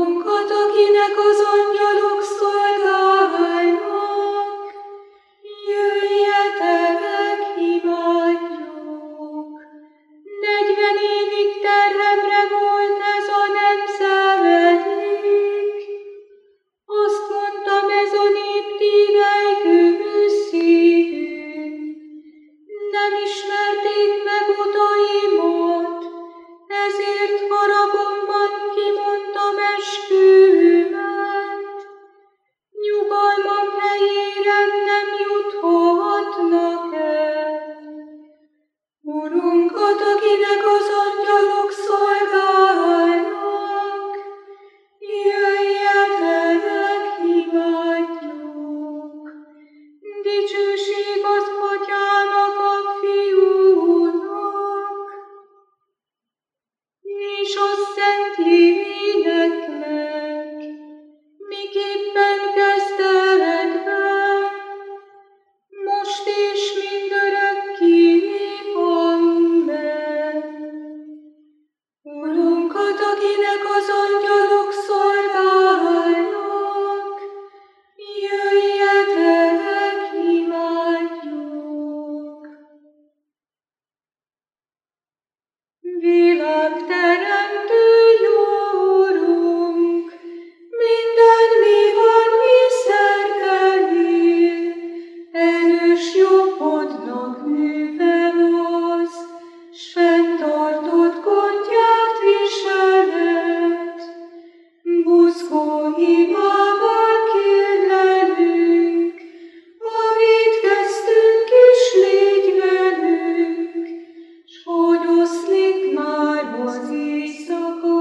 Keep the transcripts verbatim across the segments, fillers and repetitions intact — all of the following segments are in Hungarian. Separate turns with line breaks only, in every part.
Urunkat, akinek az angyalok szolgálnak, jöjjetek, imádjuk. Negyven évig terhemre volt ez a nemzedék. Azt mondtam, ez a nép tívely kőmű szívű. Nem ismerték meg odaimat, ezért haragomban kimondtam esküvőmet. Nyugalmam helyére nem juthatnak el. Urunkat, akinek az angyalok szolgálnak, jöjjetek, imádjuk. Dicsőség az Atyának, a Fiúnak, és a Szent Léleknek, miképpen kezdetben, most és mindörökké. Amen. Urunkat, akinek az angyalok szolgálnak, jöjjetek, imádjuk. Világteremtő jó Urunk, minden mi van, mi szertelél, erős jobbodnak műve az, s fenntartott gondját viseled. Buzgó imával kérlelünk, ha vétkeztünk is légy velünk, s hogy oszlik már az éjszaka,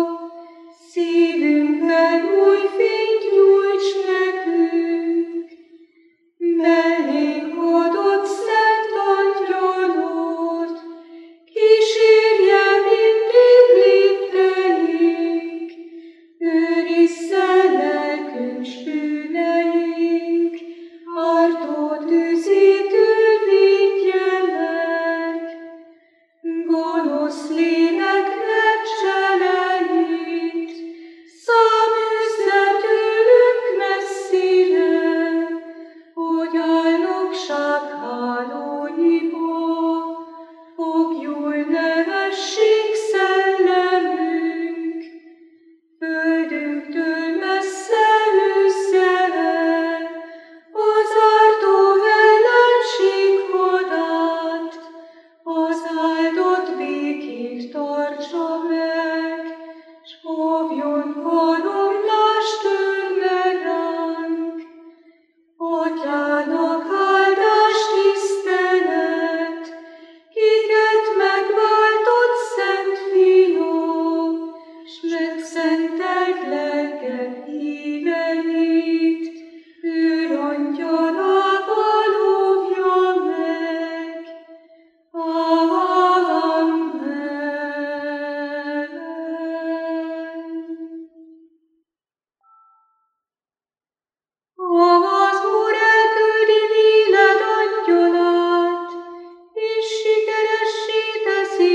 szívünkben új fényt nyújts nekünk. Mellénk adott szent angyalod, kísérje mindig lépteink, őrizze lelkünk s bűneink, ártó tüzétől védje meg. Gonosz lélek ne cseleit, száműzze tőlünk messzire, hogy álnokság hálóiba foglyul ne vessék szellemünk. Földünktől messze űzze el az ártó ellenség hadát, az áldott békét tartsa meg, s fogjon karomlást törve ránk. Atyának áldás, tisztelet, kiket megváltott Szent Fia, s megszentelt lelke híveit, őrangyalával óvja meg. Amen. Az Úr elküldi véled angyalát, és sikeressé teszi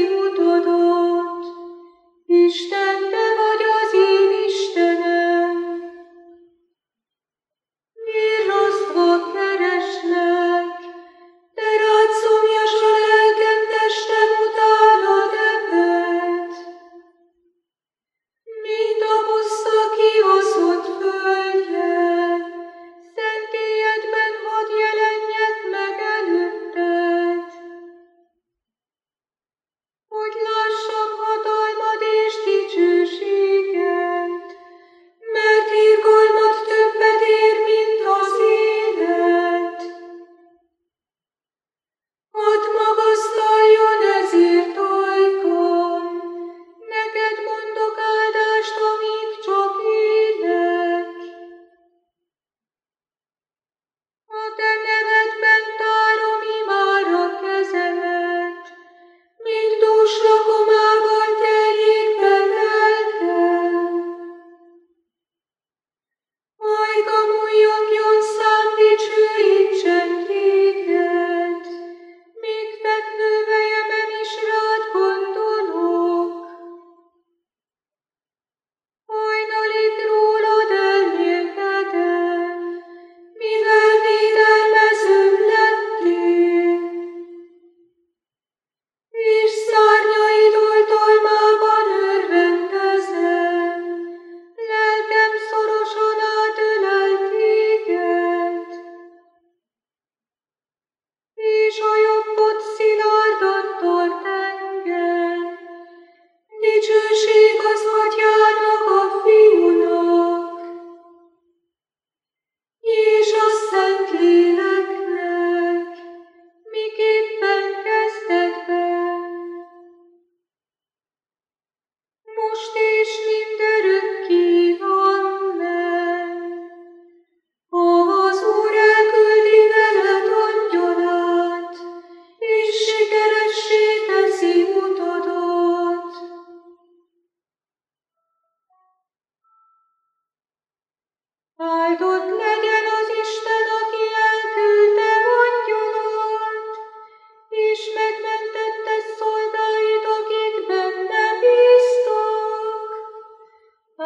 utadat. Isten, te vagy az én Istenem,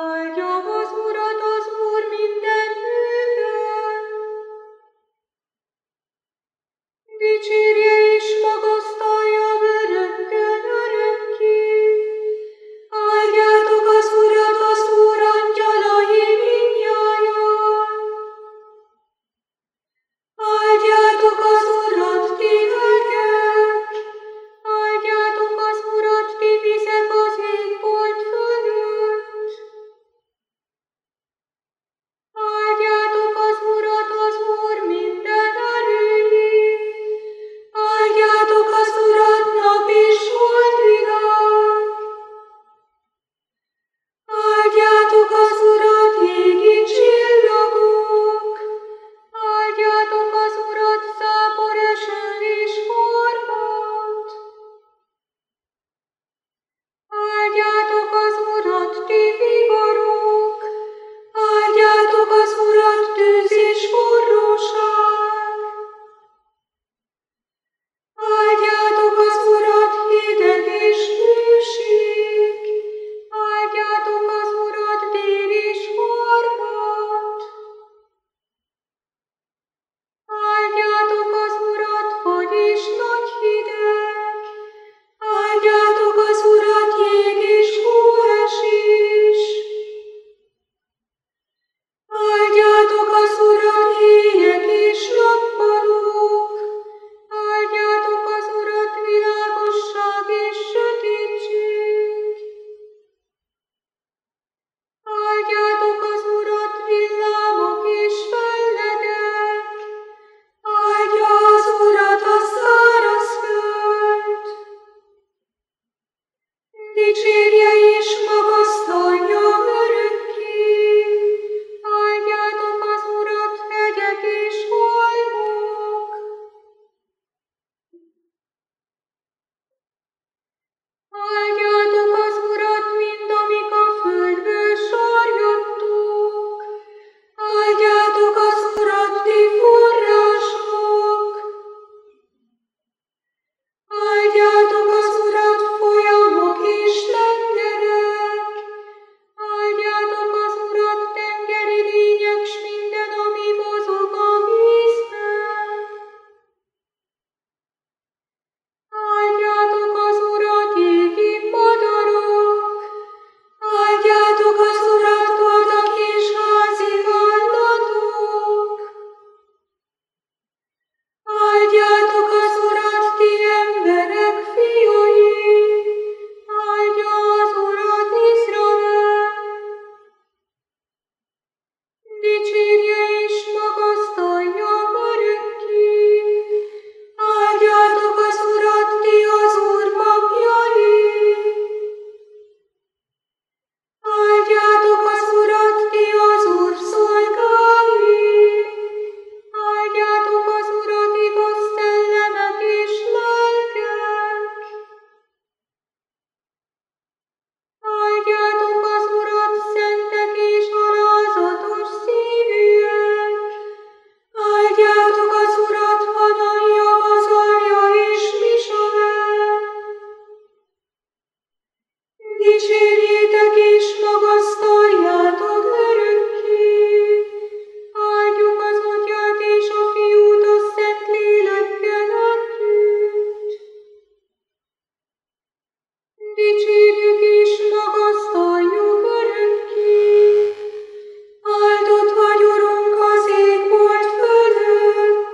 Áldjam az Urat, az Úr minden hűen. Dicsérje és magasztalja örökkön örökké. Áldjátok az Urat, az Úr angyalai mindnyájan. Áldjátok az Urat, ti hegyek. Áldjátok az Urat, ti vizek az égbolt fölött. Áldjátok az Urat, az Úr minden erői. Áldjátok az Urat, nap és holdvilág. Áldjátok az Urat, égi csillagok. Áldjátok az Urat, zápor, eső és forrad. Áldjátok az Urat, ti viharok. Áldjátok az Urat, tűz és forróság. Áldjátok az Urat, hideg és hőség. Áldjátok az Urat, dél és harmad. Áldjátok az Urat, fagy és nagy hideg. Áldjátok az Urat, jég és hóesés. Áldjátok az Urat, éjek és nappalok. Áldjátok az Urat, világosság és sötétség. Áldjátok az Urat, villámok és fellegek. Áldja az Urat a szárazföld. Dicsérje és magasztalja örökké. Áldjátok az Urat, hegyek és holmok. Áldjátok az Urat, mind amik a földből sarjadtok. Áldjátok az Urat, ti források. Áldjátok az Urat, folyamok és tengerek. Áldjátok az Urat, tengeri lények, s minden, ami mozog a vízben. Áldjátok az Urat, égi madarak. Áldjátok az Urat, vadak és házi állatok. Áldjátok az Urat, ti emberek fiai. Áldja az Urat Izrael. Dicsérje és magasztalja örökké. Áldjátok az Urat, ti az Úr papjai. Áldjátok az Urat, ti az Úr szolgái. Áldjátok az Urat, igaz szellemek és lelkek. Áldjátok az Urat, szentek és alázatos szívűek. Áldjátok az Urat, Hananja, Azarja és Misael. Dicsérjétek és magasztaljátok örökké. Áldjuk az Atyát és a Fiút a Szentlélekkel együtt. Dicsérjük és magasztaljuk örökké. Áldott vagy, Urunk, az égbolt fölött.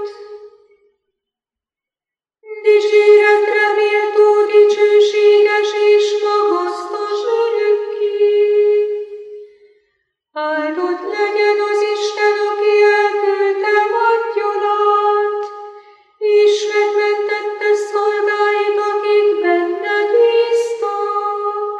Dicséretre méltó, dicsőséges és magasztos örökké. Áldott legyen az Isten, aki elküldte angyalát, és megmentette szolgáit, akik benne bíztak.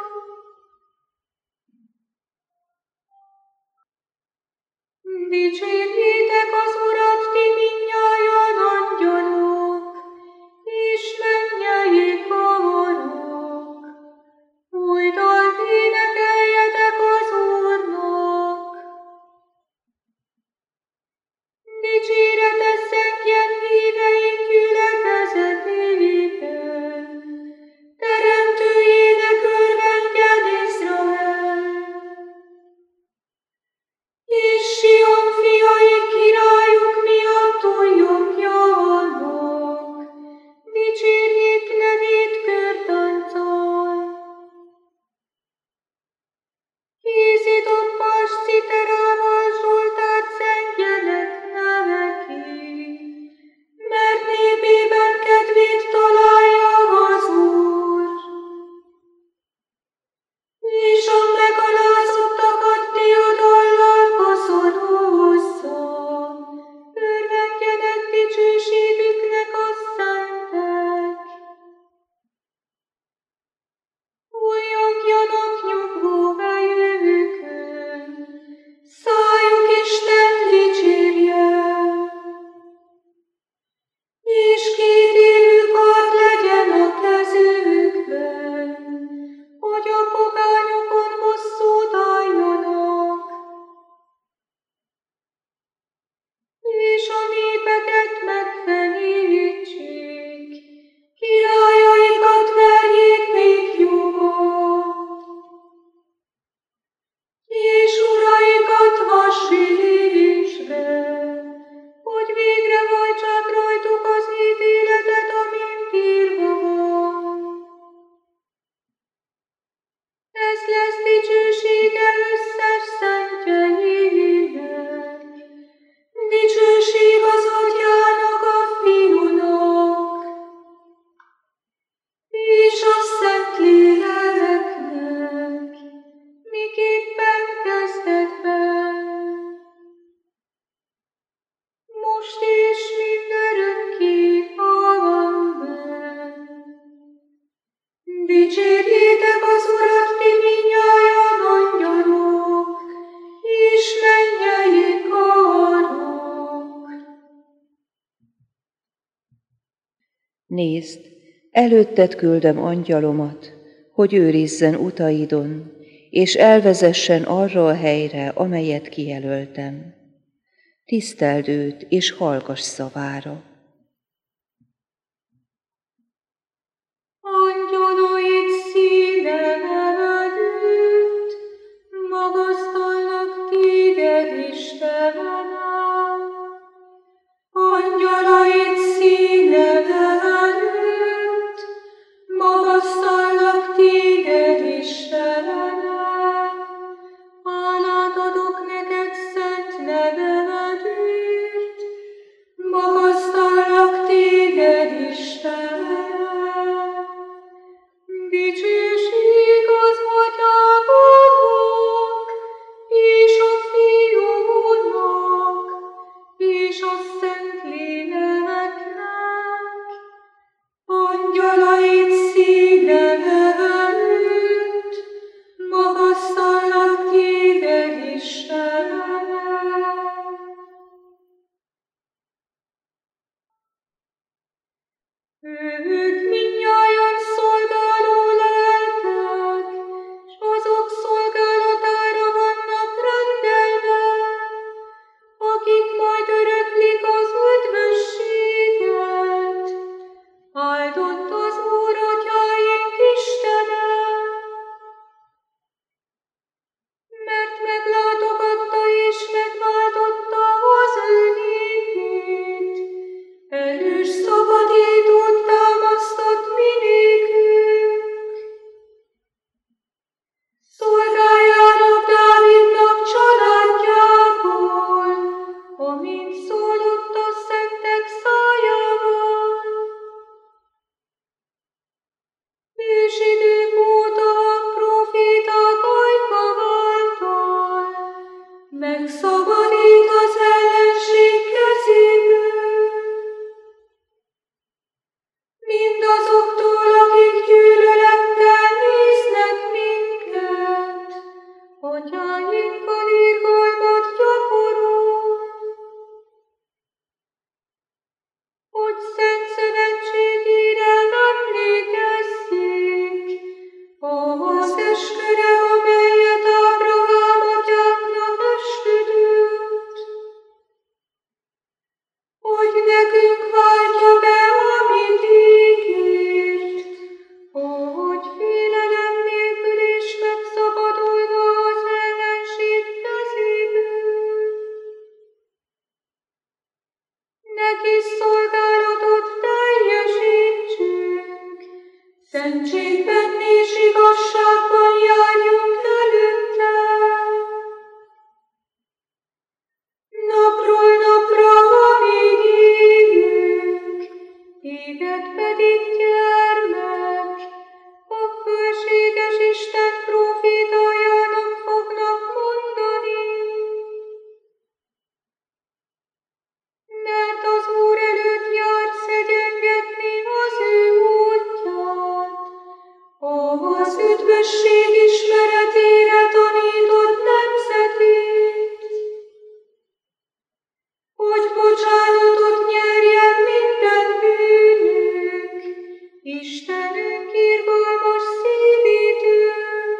Dicsérjétek az Urat, ti mindnyájan angyalok, és mennyei kamarok. Új dalt énekeljetek az Úrnak. Dicséretes szentjen híveink gyülekezetében. Teremtőjének örvendjen Izrael.
Nézd, előtted küldöm angyalomat, hogy őrizzen utaidon, és elvezessen arra a helyre, amelyet kijelöltem. Tiszteld őt, és hallgass szavára.
Angyalait színe nevedőt, magasztalnak téged, Istenem. Angyalait színe nevedőt, magasztalnak téged, Istenem. Hálát adok neked, szent nevevedért, magasztalnak téged, Istenem. Dicsőség az Atyának, és a Fiúnak, és a Szentléleknek. Angyalait színe nevelőt, magasztalnak téged, Istenem. Ők mindnyájan szolgáló lelkek, s azok szolgálatára vannak rendelve, akik majd öröklik az üdvösséget. Áldott az Úr, Atyáink Istene, mert meglátogatta és megváltotta az ő népét. Erős szabadítót támasztott mi nékünk. Szolgáljának Dávidnak családjából, amint szólott a szentek szájával. Ősidők óta a próféták ajka váltal, megszabadít az ellenség kezéből. Mindazoktól, akik gyűlölettel néznek minket, atyáinkkal irgalmat gyakorol, hogy szent szövetségére emlékezzék, az esküre, amelyet Ábrahám atyánknak esküdött, hogy nekünk váltja be, amit ígért, hogy félelem nélkül és megszabadulva az ellenség kezéből. Neki szolgálatot teljesítsünk, szentségben és igazságban járjunk előtte. Napról napra, amíg élünk, téged pedig, gyermek, a fölséges Isten prófétájának fognak mondani. Mert az Úr előtt jár szegyengetni az ő útját, az üdvösség ismeretére tanított nemzetét, hogy bocsánatot nyerjen minden bűnük, Istenünk irgalmas szívítőn,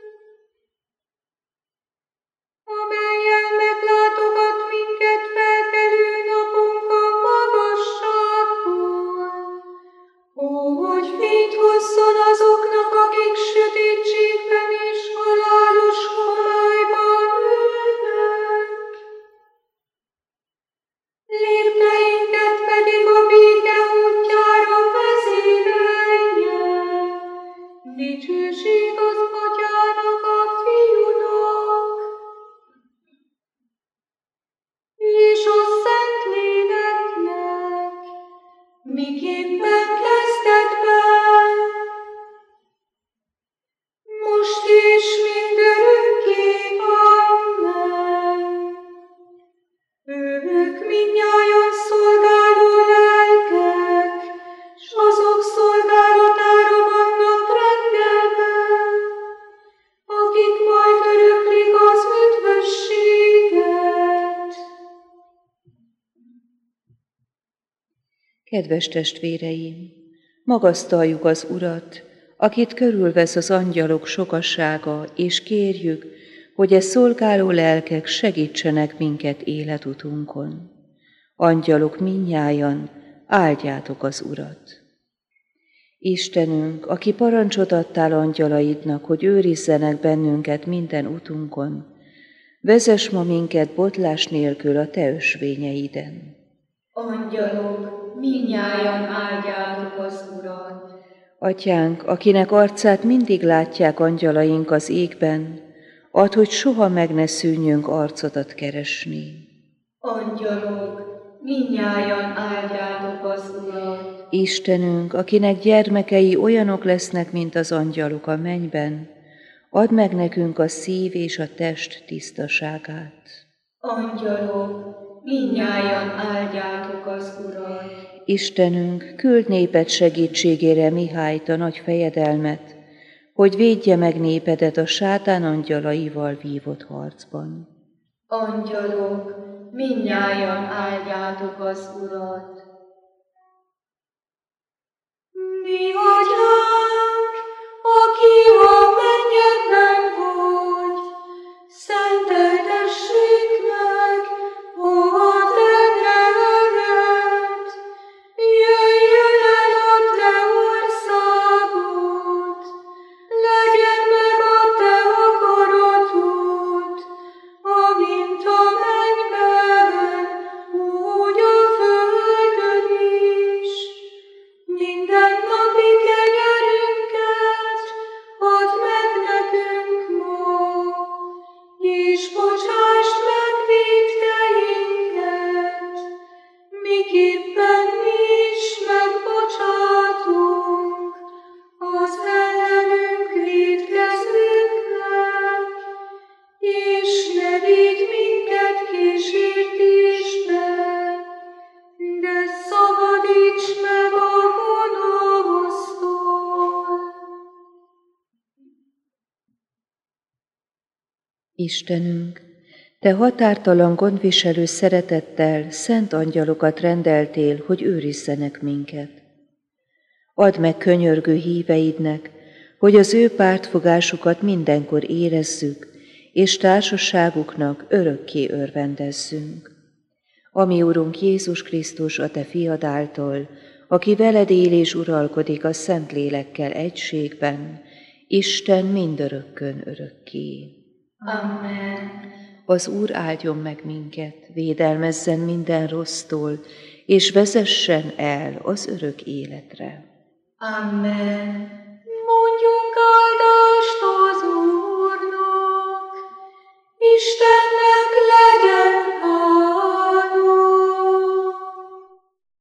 amellyel meglátogat minket felkelő napunk a magasságból, ó, hogy fényt hozzon azoknak, akik sötétségben és halálos homályban ülnek. Lépteinket pedig a béke útjára vezérelje. Dicsőség az Atyának, a Fiúnak, és a Szentléleknek, miképpen kezdetben, most és mindörökké. Amen. Ők mindnyájan szolgáló lelkek, s azok szolgálatára vannak rendelve, akik majd öröklik az üdvösséget.
Kedves testvéreim, Magasztaljuk az Urat, akit körülvesz az angyalok sokassága, és kérjük, hogy e szolgáló lelkek segítsenek minket életutunkon. Angyalok mindnyájan, áldjátok az Urat! Istenünk, aki parancsot adtál angyalaidnak, hogy őrizzenek bennünket minden utunkon, vezess ma minket botlás nélkül a te ösvényeiden.
Angyalok, mindnyájan áldjátok az Urat!
Atyánk, akinek arcát mindig látják angyalaink az égben, add, hogy soha meg ne szűnjünk arcodat keresni.
Angyalok, mindnyájan áldjátok az Urat!
Istenünk, akinek gyermekei olyanok lesznek, mint az angyalok a mennyben, add meg nekünk a szív és a test tisztaságát.
Angyalok, mindnyájan áldjátok az Urat!
Istenünk, küld néped segítségére Mihályt, a nagy fejedelmet, hogy védje meg népedet a sátán angyalaival vívott harcban.
Angyalok, mindnyájan áldjátok az Urat! Mi Atyánk, aki a mennyekben vagy, szenteltessék meg a te neved, jöjjön el a te országod, legyen meg a te akaratod, amint a mennyben, úgy a földön is. Mindennapi kenyerünket add meg nekünk ma, és bocsásd meg vétkeinket, miképpen mi is megbocsátunk az ellenünk vétkezőknek, és ne vigy minket kísértésbe, de szabadíts meg a gonosztól.
Istenünk, te határtalan gondviselő szeretettel szent angyalokat rendeltél, hogy őrizzenek minket. Add meg könyörgő híveidnek, hogy az ő pártfogásukat mindenkor érezzük, és társaságuknak örökké örvendezzünk. Ami Urunk Jézus Krisztus, a te fiad által, aki veled él és uralkodik a Szentlélekkel egységben, Isten mindörökkön örökké.
Amen.
Az Úr áldjon meg minket, védelmezzen minden rossztól, és vezessen el az örök életre.
Amen.